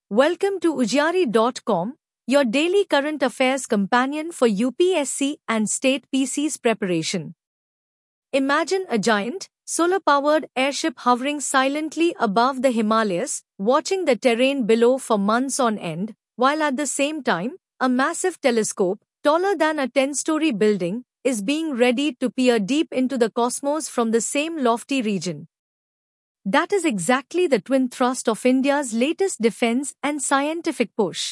Welcome to Ujari.com, your daily current affairs companion for UPSC and state PC's preparation. Imagine a giant, solar-powered airship hovering silently above the Himalayas, watching the terrain below for months on end, while at the same time, a massive telescope, taller than a 10-story building, is being readied to peer deep into the cosmos from the same lofty region. That is exactly the twin thrust of India's latest defense and scientific push.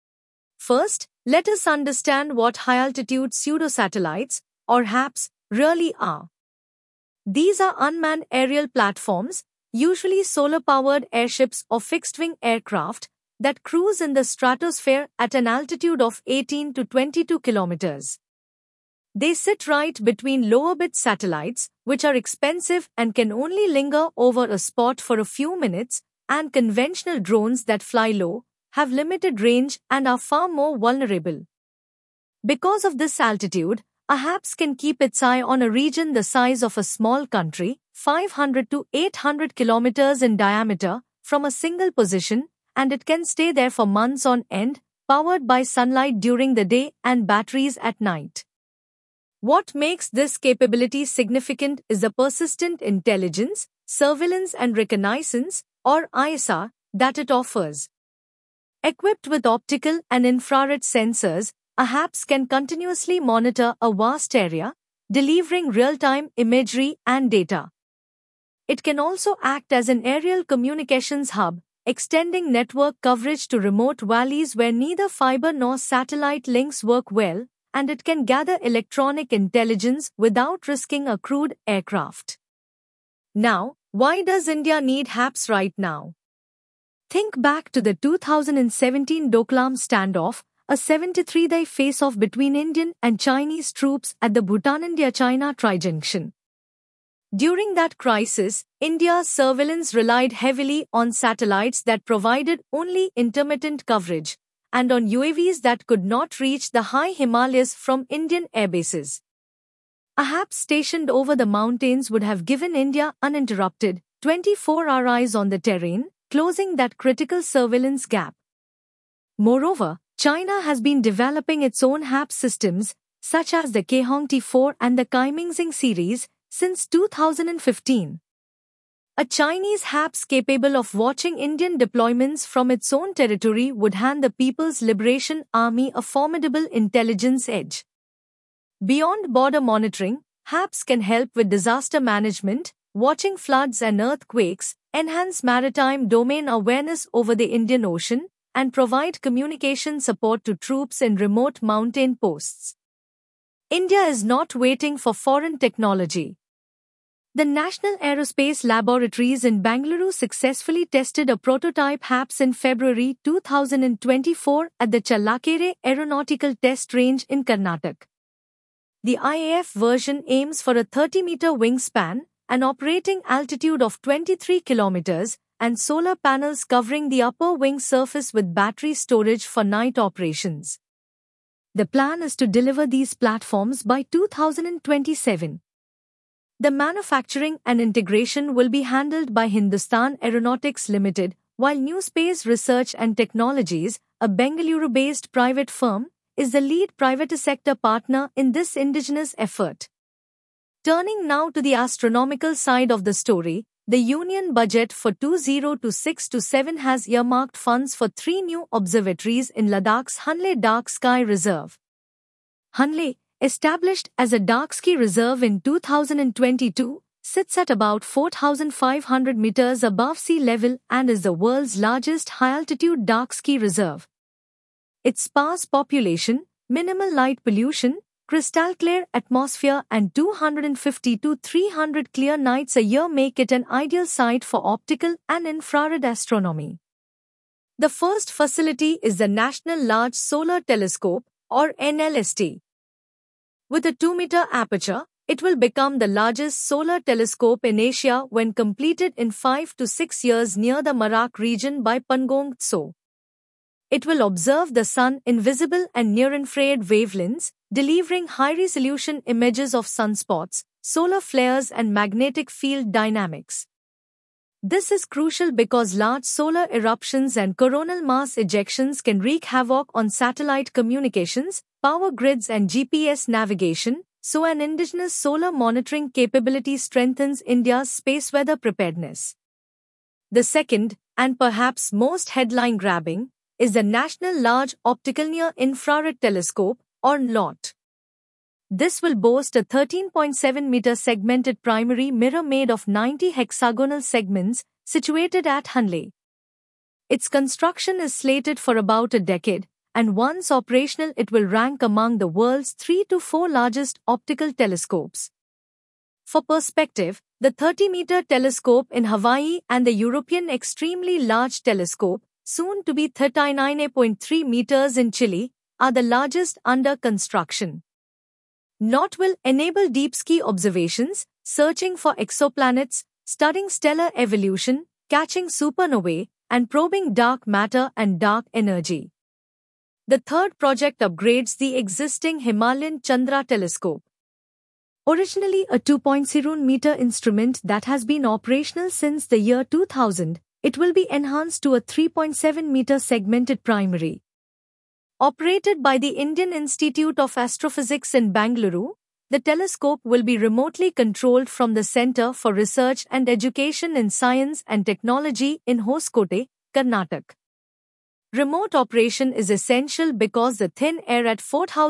First, let us understand what high-altitude pseudo-satellites, or HAPS, really are. These are unmanned aerial platforms, usually solar-powered airships or fixed-wing aircraft, that cruise in the stratosphere at an altitude of 18 to 22 kilometers. They sit right between low-orbit satellites, which are expensive and can only linger over a spot for a few minutes, and conventional drones that fly low, have limited range and are far more vulnerable. Because of this altitude, a HAPS can keep its eye on a region the size of a small country, 500 to 800 kilometers in diameter, from a single position, and it can stay there for months on end, powered by sunlight during the day and batteries at night. What makes this capability significant is the persistent intelligence, surveillance and reconnaissance, or ISR, that it offers. Equipped with optical and infrared sensors, a HAPS can continuously monitor a vast area, delivering real-time imagery and data. It can also act as an aerial communications hub, extending network coverage to remote valleys where neither fiber nor satellite links work well, and it can gather electronic intelligence without risking a crewed aircraft. Now, why does India need HAPS right now? Think back to the 2017 Doklam standoff, a 73-day face-off between Indian and Chinese troops at the Bhutan-India-China tri-junction. During that crisis, India's surveillance relied heavily on satellites that provided only intermittent coverage, and on UAVs that could not reach the high Himalayas from Indian airbases. A HAPS stationed over the mountains would have given India uninterrupted, 24-hour eyes on the terrain, closing that critical surveillance gap. Moreover, China has been developing its own HAPS systems, such as the Kehong T4 and the Kaimingxing series, since 2015. A Chinese HAPS capable of watching Indian deployments from its own territory would hand the People's Liberation Army a formidable intelligence edge. Beyond border monitoring, HAPS can help with disaster management, watching floods and earthquakes, enhance maritime domain awareness over the Indian Ocean, and provide communication support to troops in remote mountain posts. India is not waiting for foreign technology. The National Aerospace Laboratories in Bangalore successfully tested a prototype HAPS in February 2024 at the Challakere Aeronautical Test Range in Karnataka. The IAF version aims for a 30-meter wingspan, an operating altitude of 23 kilometers, and solar panels covering the upper wing surface with battery storage for night operations. The plan is to deliver these platforms by 2027. The manufacturing and integration will be handled by Hindustan Aeronautics Limited, while New Space Research and Technologies, a Bengaluru-based private firm, is the lead private sector partner in this indigenous effort. Turning now to the astronomical side of the story, the Union Budget for 2026-27 has earmarked funds for 3 new observatories in Ladakh's Hanle Dark Sky Reserve. Hanle, established as a dark sky reserve in 2022, sits at about 4,500 meters above sea level and is the world's largest high-altitude dark sky reserve. Its sparse population, minimal light pollution, crystal-clear atmosphere and 250 to 300 clear nights a year make it an ideal site for optical and infrared astronomy. The first facility is the National Large Solar Telescope, or NLST. With a 2-meter aperture, it will become the largest solar telescope in Asia when completed in 5 to 6 years near the Marak region by Pangong Tso. It will observe the sun in visible and near-infrared wavelengths, delivering high-resolution images of sunspots, solar flares and magnetic field dynamics. This is crucial because large solar eruptions and coronal mass ejections can wreak havoc on satellite communications, power grids and GPS navigation, so an indigenous solar monitoring capability strengthens India's space weather preparedness. The second, and perhaps most headline-grabbing, is the National Large Optical Near-Infrared Telescope, or NLOT. This will boast a 13.7-meter segmented primary mirror made of 90 hexagonal segments, situated at Hanle. Its construction is slated for about a decade, and once operational it will rank among the world's 3 to 4 largest optical telescopes. For perspective, the 30-meter telescope in Hawaii and the European Extremely Large Telescope, soon to be 39.3 meters in Chile, are the largest under construction. NOT will enable deep-sea observations, searching for exoplanets, studying stellar evolution, catching supernovae, and probing dark matter and dark energy. The third project upgrades the existing Himalayan Chandra telescope. Originally a 2.0-meter instrument that has been operational since the year 2000, it will be enhanced to a 3.7-meter segmented primary. Operated by the Indian Institute of Astrophysics in Bangalore, the telescope will be remotely controlled from the Centre for Research and Education in Science and Technology in Hoskote, Karnataka. Remote operation is essential because the thin air at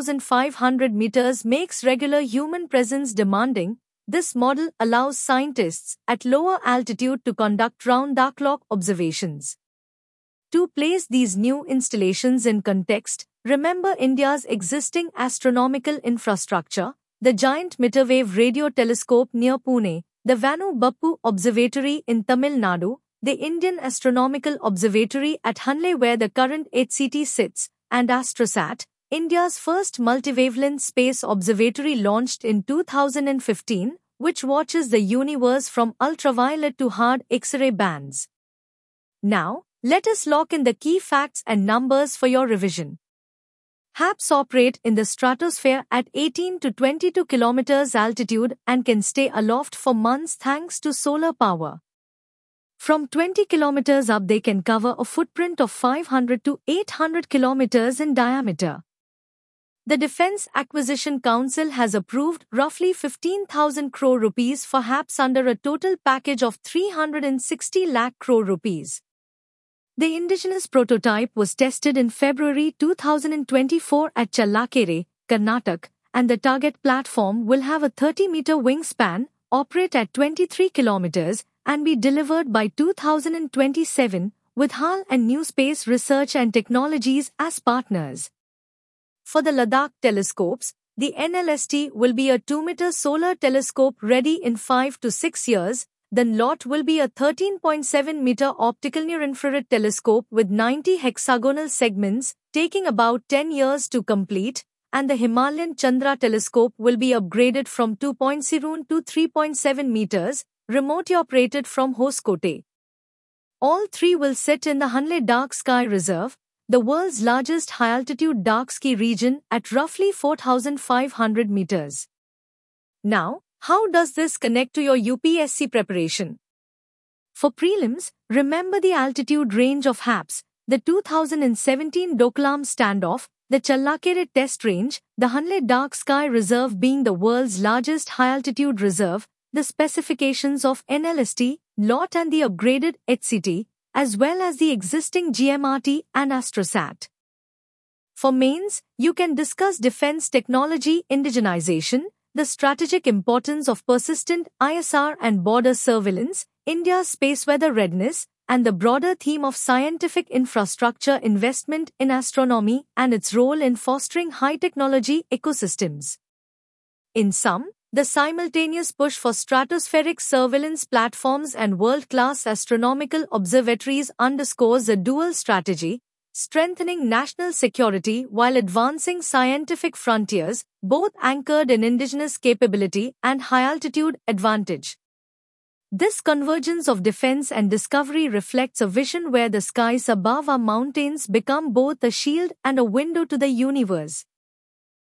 4,500 meters makes regular human presence demanding. This model allows scientists at lower altitude to conduct round-the-clock observations. To place these new installations in context, remember India's existing astronomical infrastructure, the giant meterwave radio telescope near Pune, the Vanu Bappu Observatory in Tamil Nadu, the Indian Astronomical Observatory at Hanle where the current HCT sits, and AstroSat, India's first multiwavelength space observatory launched in 2015, which watches the universe from ultraviolet to hard X-ray bands. Now, let us lock in the key facts and numbers for your revision. HAPS operate in the stratosphere at 18 to 22 kilometers altitude and can stay aloft for months thanks to solar power. From 20 kilometers up they can cover a footprint of 500 to 800 kilometers in diameter. The Defence Acquisition Council has approved roughly 15,000 crore rupees for HAPS under a total package of 360 lakh crore rupees. The indigenous prototype was tested in February 2024 at Challakere, Karnataka, and the target platform will have a 30-meter wingspan, operate at 23 kilometers, and be delivered by 2027, with HAL and New Space Research and Technologies as partners. For the Ladakh telescopes, the NLST will be a 2-meter solar telescope ready in 5 to 6 years. The NLOT will be a 13.7-meter optical near-infrared telescope with 90 hexagonal segments, taking about 10 years to complete, and the Himalayan Chandra telescope will be upgraded from 2.0 to 3.7 meters, remotely operated from Hoskote. All three will sit in the Hanle Dark Sky Reserve, the world's largest high-altitude dark ski region at roughly 4,500 meters. Now, how does this connect to your UPSC preparation? For prelims, remember the altitude range of HAPS, the 2017 Doklam standoff, the Challakere test range, the Hanle Dark Sky Reserve being the world's largest high-altitude reserve, the specifications of NLST, LOT and the upgraded HCT, as well as the existing GMRT and AstroSat. For mains, you can discuss defense technology indigenization, the strategic importance of persistent ISR and border surveillance, India's space weather readiness, and the broader theme of scientific infrastructure investment in astronomy and its role in fostering high-technology ecosystems. In sum, the simultaneous push for stratospheric surveillance platforms and world-class astronomical observatories underscores a dual strategy, strengthening national security while advancing scientific frontiers, both anchored in indigenous capability and high-altitude advantage. This convergence of defense and discovery reflects a vision where the skies above our mountains become both a shield and a window to the universe.